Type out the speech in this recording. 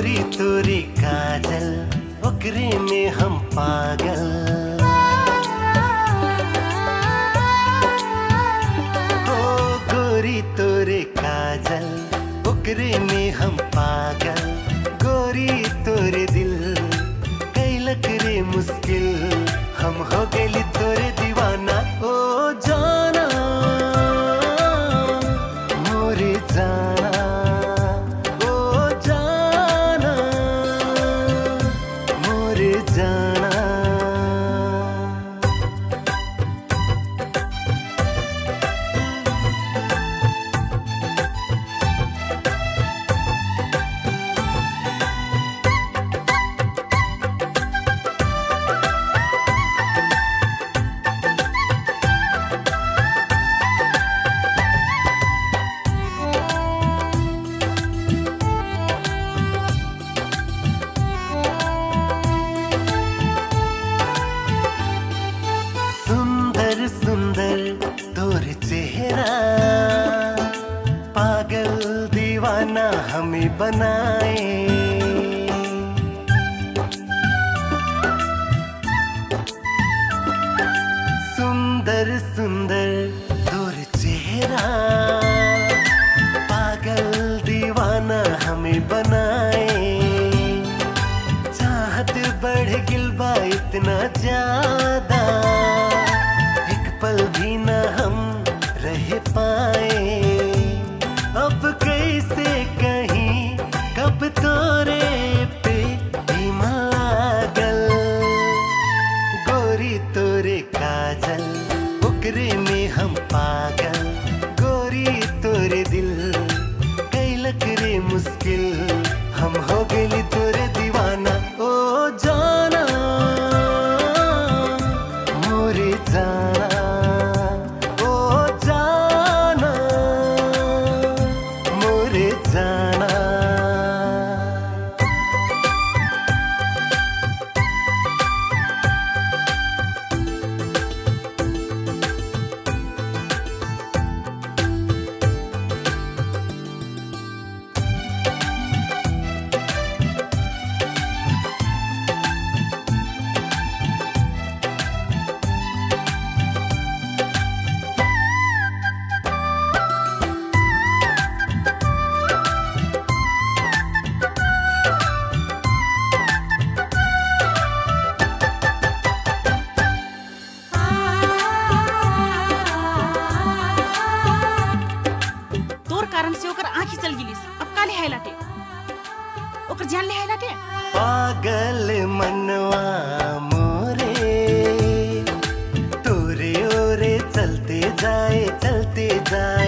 गोरी तोरी काजल ओकरे में हम पागल। ओ गोरी तोरे काजल ओकरे में हम पागल। गोरी तोरे दिल कैलक रे मुश्किल, हम हो गइली तोरे दीवाना। ओ जाना मोरे जाना, ओ जाना मोरे जाना। सुंदर तोर चेहरा पागल दीवाना हमें बनाए। सुंदर सुंदर तोर चेहरा पागल दीवाना हमें बनाए। चाहत बढ़ गिलबा इतना ज्यादा, पल भी न हम रह पाए। अब कैसे कहीं कब तोरे पे लागल। गोरी तोरे काजल ओकरे में हम पागल। गोरी तोरे दिल कैलक रे मुश्किल, हम हो गइली तोरे दीवाना। ओ जाना मोरे जाना, जाना। कारण से ओकर आँखी चल गिलिस, अब का ले हाइलाटे ओकर जान ले हाइलाटे। पागल मनवा मोरे तोरे ओरे चलते जाए